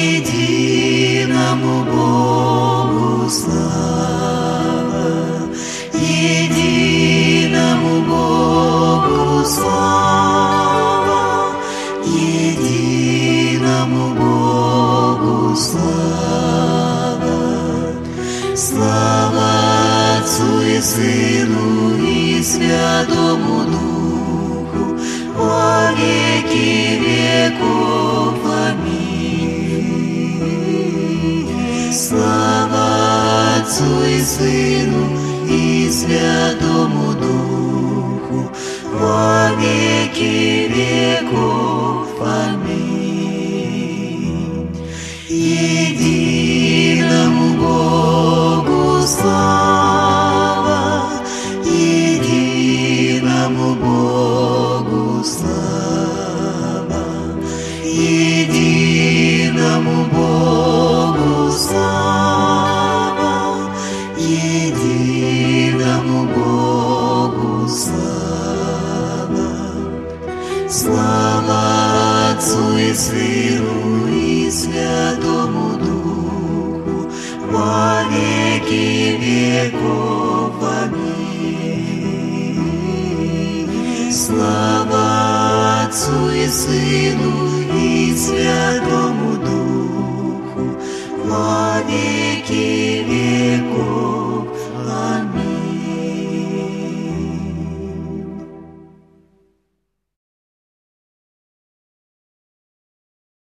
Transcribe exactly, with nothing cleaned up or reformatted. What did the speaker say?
Единому Богу слава, единому Богу слава, единому Богу слава. Слава Отцу и Сыну и Святому Духу во веки веков. Аминь. Слава Отцу и Сыну и Святому Духу во веки веков. Аминь. Единому Богу слава, единому Богу слава, единому Богу слава, единому Богу слава. Слава Отцу и Сыну и Святому Духу во веки веков. Аминь. Слава Отцу и Сыну и Святому Духу во веки